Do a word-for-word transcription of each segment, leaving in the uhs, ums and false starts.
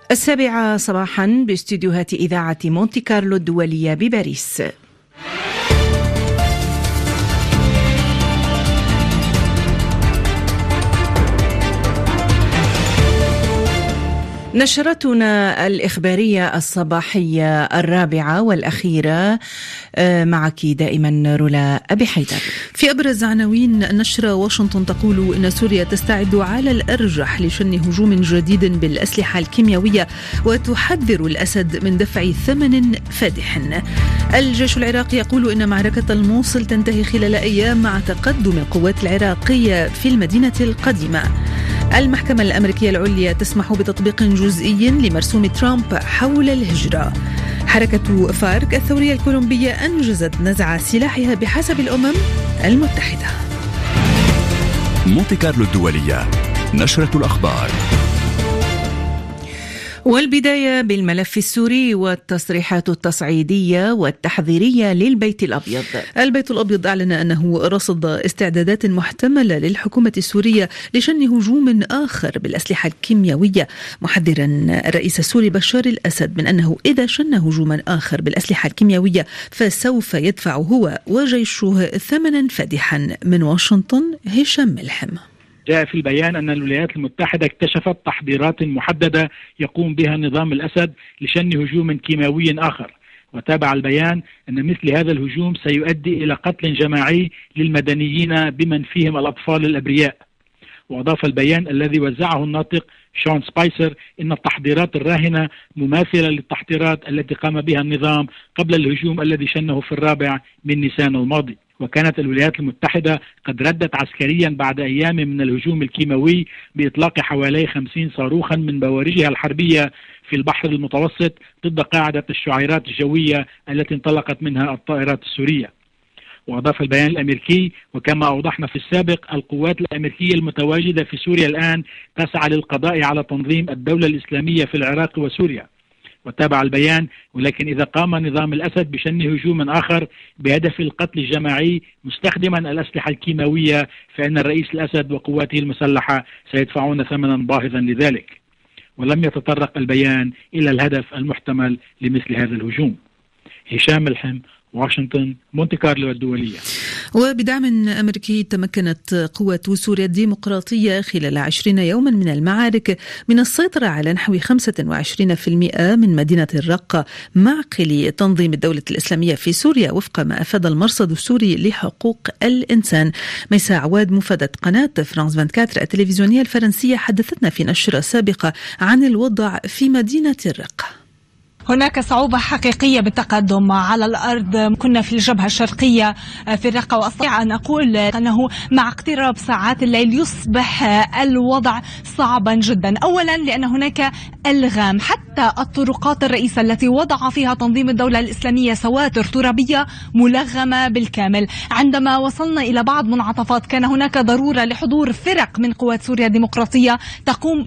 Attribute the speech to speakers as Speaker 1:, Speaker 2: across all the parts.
Speaker 1: السابعة صباحا باستديوهات إذاعة مونتي كارلو الدولية بباريس. نشرتنا الإخبارية الصباحية الرابعة والأخيرة معك دائما رولا أبي حيدر.
Speaker 2: في أبرز عناوين النشرة، واشنطن تقول إن سوريا تستعد على الأرجح لشن هجوم جديد بالأسلحة الكيميائية وتحذر الأسد من دفع ثمن فادح. الجيش العراقي يقول إن معركة الموصل تنتهي خلال أيام مع تقدم القوات العراقية في المدينة القديمة. المحكمة الأمريكية العليا تسمح بتطبيق جزئي لمرسوم ترامب حول الهجرة. حركة فارك الثورية الكولومبية أنجزت نزع سلاحها بحسب الأمم المتحدة.
Speaker 3: مونتي كارلو الدولية، نشرة الأخبار.
Speaker 1: والبداية بالملف السوري والتصريحات التصعيدية والتحذيرية للبيت الأبيض.
Speaker 2: البيت الأبيض أعلن أنه رصد استعدادات محتملة للحكومة السورية لشن هجوم آخر بالأسلحة الكيميائية، محذرا الرئيس السوري بشار الأسد من أنه إذا شن هجوما آخر بالأسلحة الكيميائية فسوف يدفع هو وجيشه ثمنا فادحا. من واشنطن هشام ملحم.
Speaker 4: جاء في البيان أن الولايات المتحدة اكتشفت تحضيرات محددة يقوم بها نظام الأسد لشن هجوم كيماوي آخر، وتابع البيان أن مثل هذا الهجوم سيؤدي إلى قتل جماعي للمدنيين بمن فيهم الأطفال الأبرياء. وأضاف البيان الذي وزعه الناطق شون سبايسر إن التحضيرات الراهنة مماثلة للتحضيرات التي قام بها النظام قبل الهجوم الذي شنه في الرابع من نيسان الماضي. وكانت الولايات المتحدة قد ردت عسكريا بعد أيام من الهجوم الكيماوي بإطلاق حوالي خمسين صاروخا من بوارجها الحربية في البحر المتوسط ضد قاعدة الشعيرات الجوية التي انطلقت منها الطائرات السورية. وأضاف البيان الأمريكي: وكما أوضحنا في السابق، القوات الأمريكية المتواجدة في سوريا الآن تسعى للقضاء على تنظيم الدولة الإسلامية في العراق وسوريا. وتابع البيان: ولكن إذا قام نظام الأسد بشن هجوم آخر بهدف القتل الجماعي مستخدما الأسلحة الكيماوية فإن الرئيس الأسد وقواته المسلحة سيدفعون ثمنا باهظا لذلك. ولم يتطرق البيان إلى الهدف المحتمل لمثل هذا الهجوم. هشام ملحم، واشنطن، مونتي كارلو الدولية.
Speaker 2: وبدعم أمريكي تمكنت قوات سوريا الديمقراطية خلال عشرين يوما من المعارك من السيطرة على نحو خمسة وعشرين بالمئة من مدينة الرقة معقل تنظيم الدولة الإسلامية في سوريا، وفق ما أفاد المرصد السوري لحقوق الإنسان. ميسا عواد، مفادة قناة فرانس أربعة وعشرين التلفزيونية الفرنسية، حدثتنا في نشرة سابقة عن الوضع في مدينة الرقة.
Speaker 5: هناك صعوبة حقيقية بالتقدم على الأرض. كنا في الجبهة الشرقية في الرقة، وأستطيع أن أقول أنه مع اقتراب ساعات الليل يصبح الوضع صعبا جدا. أولا لأن هناك ألغام، حتى الطرقات الرئيسة التي وضع فيها تنظيم الدولة الإسلامية سواتر ترابية ملغمة بالكامل. عندما وصلنا إلى بعض منعطفات كان هناك ضرورة لحضور فرق من قوات سوريا الديمقراطية تقوم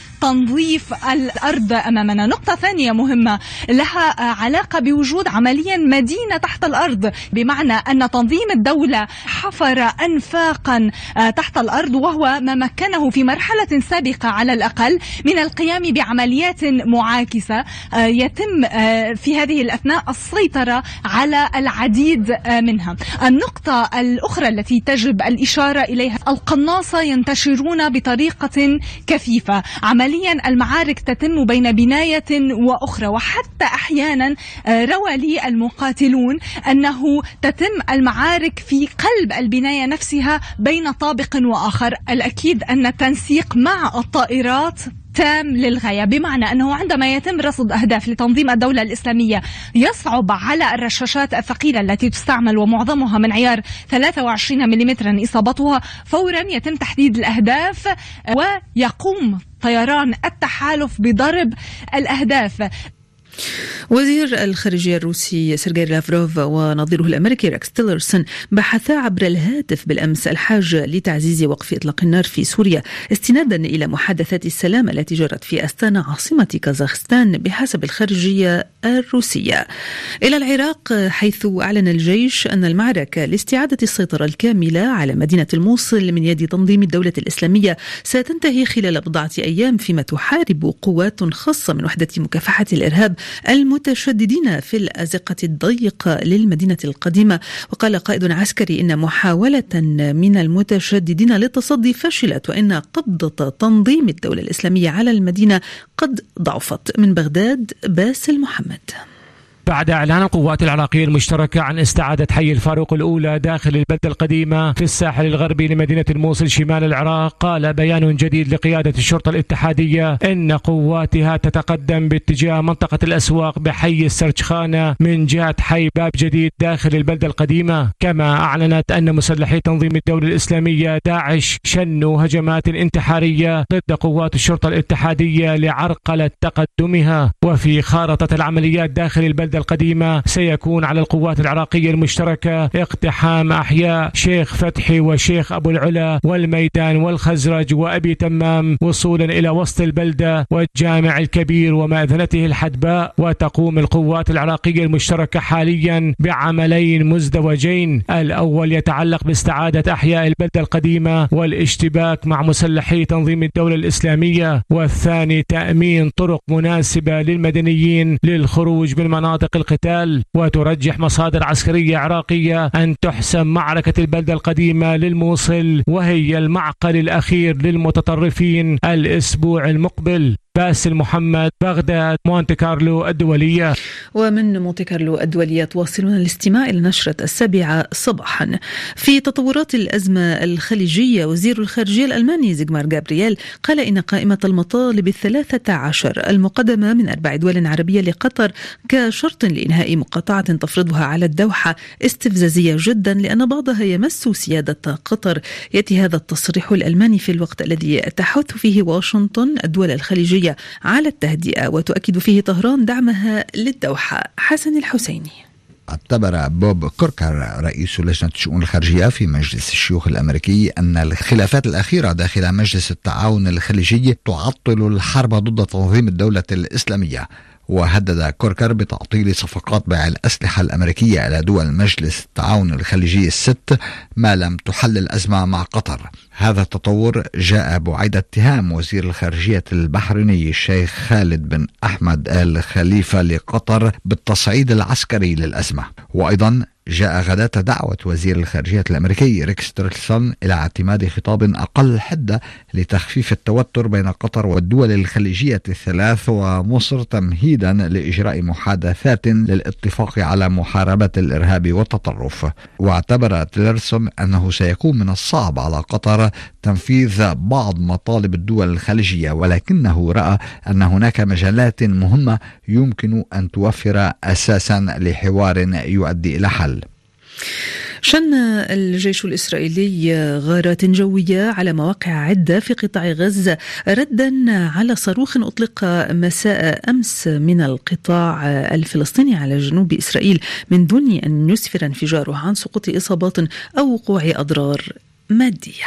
Speaker 5: بتنظيف الأرض أمامنا. نقطة ثانية مهمة لها علاقة بوجود عمليا مدينة تحت الأرض، بمعنى أن تنظيم الدولة حفر أنفاقا تحت الأرض، وهو ما مكنه في مرحلة سابقة على الأقل من القيام بعمليات معاكسة يتم في هذه الأثناء السيطرة على العديد منها. النقطة الأخرى التي تجب الإشارة إليها: القناصة ينتشرون بطريقة كثيفة. عمليا المعارك تتم بين بناية وأخرى، وحتى أحيانا روى لي المقاتلون أنه تتم المعارك في قلب البناية نفسها بين طابق وآخر. الأكيد أن التنسيق مع الطائرات تام للغاية، بمعنى أنه عندما يتم رصد أهداف لتنظيم الدولة الإسلامية يصعب على الرشاشات الثقيلة التي تستعمل ومعظمها من عيار ثلاثة وعشرين ملم إصابتها. فورا يتم تحديد الأهداف ويقوم طيران التحالف بضرب الأهداف.
Speaker 2: وزير الخارجية الروسي سيرجي لافروف ونظيره الأمريكي ريكس تيلرسون بحثا عبر الهاتف بالأمس الحاجة لتعزيز وقف إطلاق النار في سوريا استنادا إلى محادثات السلام التي جرت في أستانا عاصمة كازاخستان بحسب الخارجية الروسية. إلى العراق، حيث أعلن الجيش أن المعركة لاستعادة السيطرة الكاملة على مدينة الموصل من يد تنظيم الدولة الإسلامية ستنتهي خلال بضعة أيام، فيما تحارب قوات خاصة من وحدة مكافحة الإرهاب المتشددين في الأزقة الضيقة للمدينة القديمة. وقال قائد عسكري إن محاولة من المتشددين للتصدي فشلت، وإن قبضة تنظيم الدولة الإسلامية على المدينة قد ضعفت. من بغداد باسل محمد.
Speaker 6: بعد إعلان القوات العراقية المشتركة عن استعادة حي الفاروق الأولى داخل البلدة القديمة في الساحل الغربي لمدينة الموصل شمال العراق، قال بيان جديد لقيادة الشرطة الاتحادية إن قواتها تتقدم باتجاه منطقة الأسواق بحي السرجخانة من جهة حي باب جديد داخل البلدة القديمة. كما أعلنت أن مسلحي تنظيم الدولة الإسلامية داعش شنوا هجمات انتحارية ضد قوات الشرطة الاتحادية لعرقلة تقدمها. وفي خارطة العمليات داخل البلدة القديمة سيكون على القوات العراقية المشتركة اقتحام أحياء شيخ فتحي وشيخ أبو العلا والميدان والخزرج وأبي تمام وصولا إلى وسط البلدة والجامع الكبير ومأذنته الحدباء. وتقوم القوات العراقية المشتركة حاليا بعملين مزدوجين، الأول يتعلق باستعادة أحياء البلدة القديمة والاشتباك مع مسلحي تنظيم الدولة الإسلامية، والثاني تأمين طرق مناسبة للمدنيين للخروج من مناطق القتال. وترجح مصادر عسكرية عراقية أن تحسم معركة البلدة القديمة للموصل، وهي المعقل الأخير للمتطرفين الأسبوع المقبل. باسل محمد، بغداد، مونte كارلو الدولية.
Speaker 2: ومن مونte كارلو الدولية تواصلون الاستماع إلى نشرة السابعة صباحا. في تطورات الأزمة الخليجية، وزير الخارجية الألماني زيغمار جابرييل قال إن قائمة المطالب الثلاثة عشر المقدمة من أربع دول عربية لقطر كشرط لإنهاء مقاطعة تفرضها على الدوحة استفزازية جدا، لأن بعضها يمس سيادة قطر. يأتي هذا التصريح الألماني في الوقت الذي تحث فيه واشنطن الدول الخليجية على التهدئة، وتؤكد فيه طهران دعمها للدوحة. حسن الحسيني.
Speaker 7: اعتبر بوب كوركر رئيس لجنة الشؤون الخارجية في مجلس الشيوخ الأمريكي أن الخلافات الأخيرة داخل مجلس التعاون الخليجي تعطل الحرب ضد تنظيم الدولة الإسلامية. وهدد كوركر بتعطيل صفقات بيع الأسلحة الأمريكية إلى دول مجلس التعاون الخليجي الست ما لم تحل الأزمة مع قطر. هذا التطور جاء بعيد اتهام وزير الخارجية البحريني الشيخ خالد بن أحمد آل خليفة لقطر بالتصعيد العسكري للأزمة. وأيضا جاء غداة دعوة وزير الخارجية الأمريكي ريكس تيلرسون إلى اعتماد خطاب أقل حدة لتخفيف التوتر بين قطر والدول الخليجية الثلاث ومصر، تمهيدا لإجراء محادثات للاتفاق على محاربة الإرهاب والتطرف. واعتبر تيلرسون أنه سيكون من الصعب على قطر تنفيذ بعض مطالب الدول الخليجية، ولكنه رأى أن هناك مجالات مهمة يمكن أن توفر أساسا لحوار يؤدي إلى حل.
Speaker 2: شن الجيش الإسرائيلي غارات جوية على مواقع عدة في قطاع غزة ردا على صاروخ أطلق مساء أمس من القطاع الفلسطيني على جنوب إسرائيل من دون أن يسفر انفجاره عن سقوط إصابات أو وقوع أضرار مادية.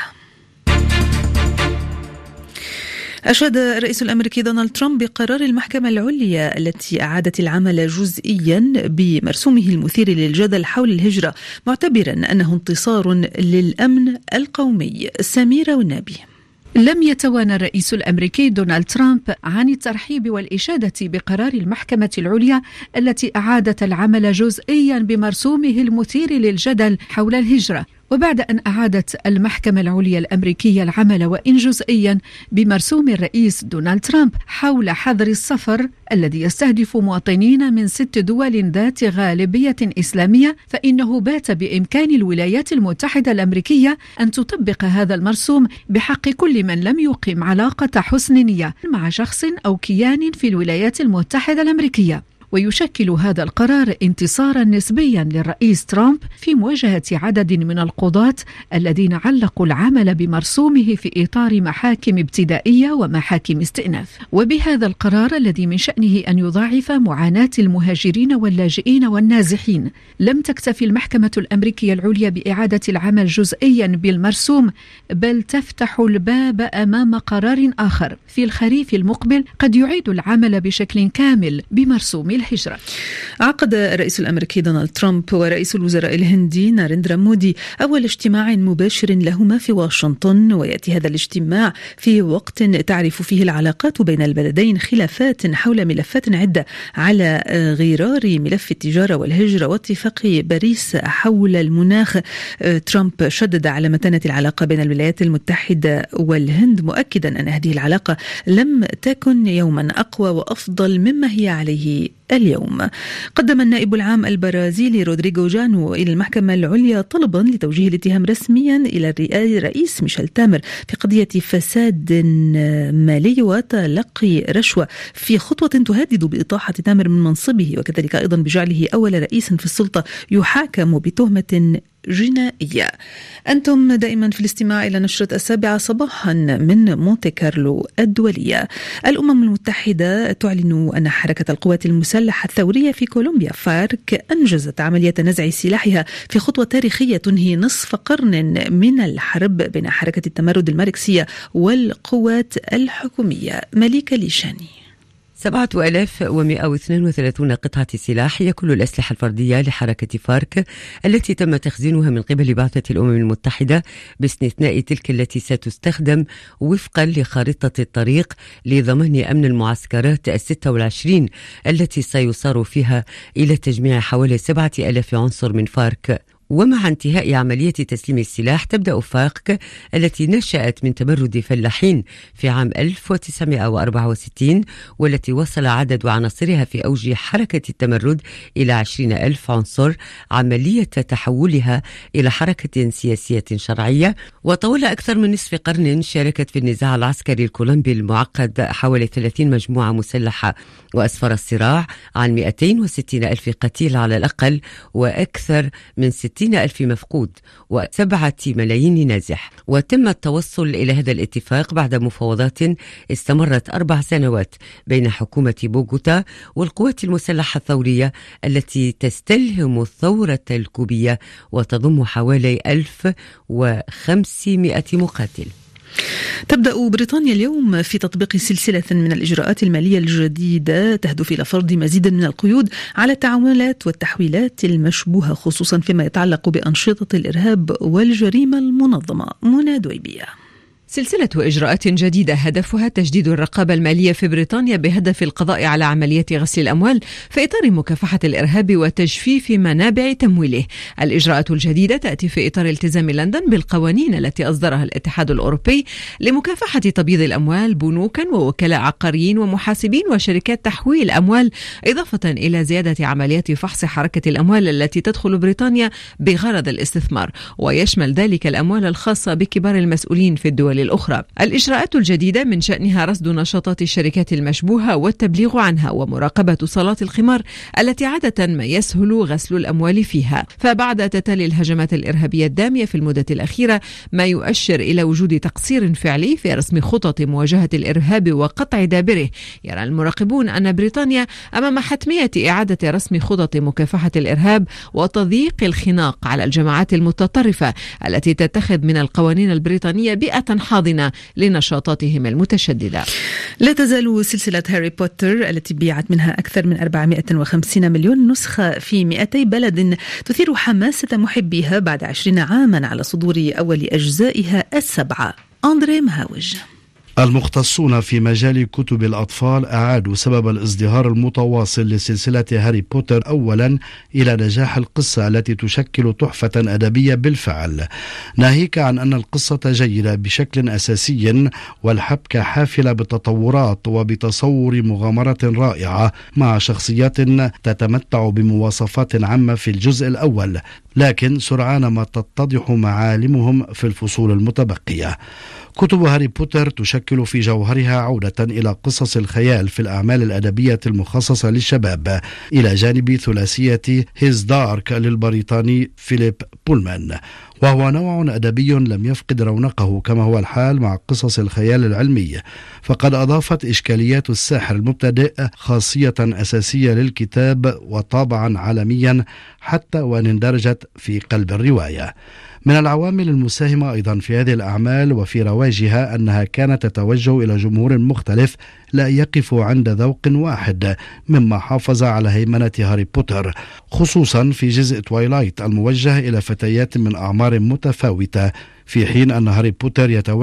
Speaker 2: أشاد الرئيس الأمريكي دونالد ترامب بقرار المحكمة العليا التي أعادت العمل جزئيا بمرسومه المثير للجدل حول الهجرة، معتبرا أنه انتصار للأمن القومي. سميرة والنبي.
Speaker 8: لم يتوانى الرئيس الأمريكي دونالد ترامب عن الترحيب والإشادة بقرار المحكمة العليا التي أعادت العمل جزئيا بمرسومه المثير للجدل حول الهجرة. وبعد أن أعادت المحكمة العليا الأمريكية العمل وإن جزئيا بمرسوم الرئيس دونالد ترامب حول حظر السفر الذي يستهدف مواطنين من ست دول ذات غالبية إسلامية، فإنه بات بإمكان الولايات المتحدة الأمريكية أن تطبق هذا المرسوم بحق كل من لم يقم علاقة حسن نية مع شخص أو كيان في الولايات المتحدة الأمريكية. ويشكل هذا القرار انتصارا نسبيا للرئيس ترامب في مواجهة عدد من القضاة الذين علقوا العمل بمرسومه في إطار محاكم ابتدائية ومحاكم استئناف. وبهذا القرار الذي من شأنه أن يضاعف معاناة المهاجرين واللاجئين والنازحين، لم تكتفي المحكمة الأمريكية العليا بإعادة العمل جزئيا بالمرسوم، بل تفتح الباب أمام قرار آخر في الخريف المقبل قد يعيد العمل بشكل كامل بمرسوم الهجرة.
Speaker 2: عقد الرئيس الأمريكي دونالد ترامب ورئيس الوزراء الهندي ناريندرا مودي أول اجتماع مباشر لهما في واشنطن، ويأتي هذا الاجتماع في وقت تعرف فيه العلاقات بين البلدين خلافات حول ملفات عدة على غرار ملف التجارة والهجرة واتفاق باريس حول المناخ. ترامب شدد على متانة العلاقة بين الولايات المتحدة والهند، مؤكدا أن هذه العلاقة لم تكن يوما أقوى وأفضل مما هي عليه اليوم. قدم النائب العام البرازيلي رودريغو جانو إلى المحكمة العليا طلبا لتوجيه الاتهام رسميا إلى الرئيس ميشيل تامر في قضية فساد مالي وتلقي رشوة، في خطوة تهدد بإطاحة تامر من منصبه، وكذلك أيضا بجعله أول رئيس في السلطة يحاكم بتهمة جنائية. أنتم دائما في الاستماع إلى نشرة السابعة صباحا من مونتي كارلو الدولية. الأمم المتحدة تعلن أن حركة القوات المسلحة الثورية في كولومبيا فارك أنجزت عملية نزع سلاحها في خطوة تاريخية تنهي نصف قرن من الحرب بين حركة التمرد الماركسية والقوات الحكومية. مليكة ليشاني.
Speaker 9: سبعة آلاف ومئة واثنين وثلاثين قطعة سلاح هي كل الأسلحة الفردية لحركة فارك التي تم تخزينها من قبل بعثة الأمم المتحدة، باستثناء تلك التي ستستخدم وفقا لخارطة الطريق لضمان أمن المعسكرات الستة والعشرين التي سيصار فيها إلى تجميع حوالي سبعة آلاف عنصر من فارك. ومع انتهاء عملية تسليم السلاح تبدأ فارك التي نشأت من تمرد فلاحين في عام ألف وتسعمئة وأربعة وستين، والتي وصل عدد عناصرها في أوج حركة التمرد إلى عشرين ألف عنصر، عملية تحولها إلى حركة سياسية شرعية. وطول أكثر من نصف قرن شاركت في النزاع العسكري الكولومبي المعقد حوالي ثلاثين مجموعة مسلحة، وأسفر الصراع عن مئتين وستين ألف قتيل على الأقل، وأكثر من ستين ألف مفقود وسبعة ملايين نازح. وتم التوصل إلى هذا الاتفاق بعد مفاوضات استمرت أربع سنوات بين حكومة بوغوتا والقوات المسلحة الثورية التي تستلهم الثورة الكوبية وتضم حوالي ألف وخمسمئة مقاتل.
Speaker 2: تبدأ بريطانيا اليوم في تطبيق سلسلة من الإجراءات المالية الجديدة تهدف إلى فرض مزيد من القيود على التعاملات والتحويلات المشبوهة، خصوصا فيما يتعلق بأنشطة الإرهاب والجريمة المنظمة. منى دويبية.
Speaker 8: سلسلة إجراءات جديدة هدفها تجديد الرقابة المالية في بريطانيا بهدف القضاء على عمليات غسل الأموال في إطار مكافحة الإرهاب وتجفيف منابع تمويله. الإجراءات الجديدة تأتي في إطار التزام لندن بالقوانين التي أصدرها الاتحاد الأوروبي لمكافحة تبييض الأموال، بنوكا ووكلاء عقاريين ومحاسبين وشركات تحويل أموال، إضافة إلى زيادة عمليات فحص حركة الأموال التي تدخل بريطانيا بغرض الاستثمار، ويشمل ذلك الأموال الخاصة بكبار المسؤولين في الدول الأخرى. الإجراءات الجديدة من شأنها رصد نشاطات الشركات المشبوهة والتبليغ عنها ومراقبة صالات القمار التي عادة ما يسهل غسل الأموال فيها. فبعد تتالي الهجمات الإرهابية الدامية في المدة الأخيرة ما يؤشر إلى وجود تقصير فعلي في رسم خطط مواجهة الإرهاب وقطع دابره، يرى المراقبون أن بريطانيا أمام حتمية إعادة رسم خطط مكافحة الإرهاب وتضييق الخناق على الجماعات المتطرفة التي تتخذ من القوانين البريطانية بيئة حاضنة لنشاطاتهم المتشددة.
Speaker 2: لا تزال سلسلة هاري بوتر التي بيعت منها أكثر من أربعمئة وخمسين مليون نسخة في مئتي بلد تثير حماسة محبيها بعد عشرين عاما على صدور أول أجزائها السبعة. أندري مهاوج.
Speaker 10: المختصون في مجال كتب الأطفال أعادوا سبب الازدهار المتواصل لسلسلة هاري بوتر أولا إلى نجاح القصة التي تشكل تحفة أدبية بالفعل، ناهيك عن أن القصة جيدة بشكل أساسي والحبكة حافلة بالتطورات وبتصور مغامرة رائعة مع شخصيات تتمتع بمواصفات عامة في الجزء الأول لكن سرعان ما تتضح معالمهم في الفصول المتبقية. كتب هاري بوتر تشكل في جوهرها عودة إلى قصص الخيال في الأعمال الأدبية المخصصة للشباب، إلى جانب ثلاثية هيز دارك للبريطاني فيليب بولمان، وهو نوع أدبي لم يفقد رونقه كما هو الحال مع قصص الخيال العلمي، فقد أضافت إشكاليات الساحر المبتدئ خاصية أساسية للكتاب وطابعا عالميا حتى وإن اندرجت في قلب الرواية. من العوامل المساهمة أيضا في هذه الأعمال وفي رواجها أنها كانت تتوجه إلى جمهور مختلف لا يقف عند ذوق واحد، مما حافظ على هيمنة هاري بوتر، خصوصا في جزء تويلايت الموجه إلى فتيات من أعمار متفاوتة، في حين أن هاري بوتر يتوجه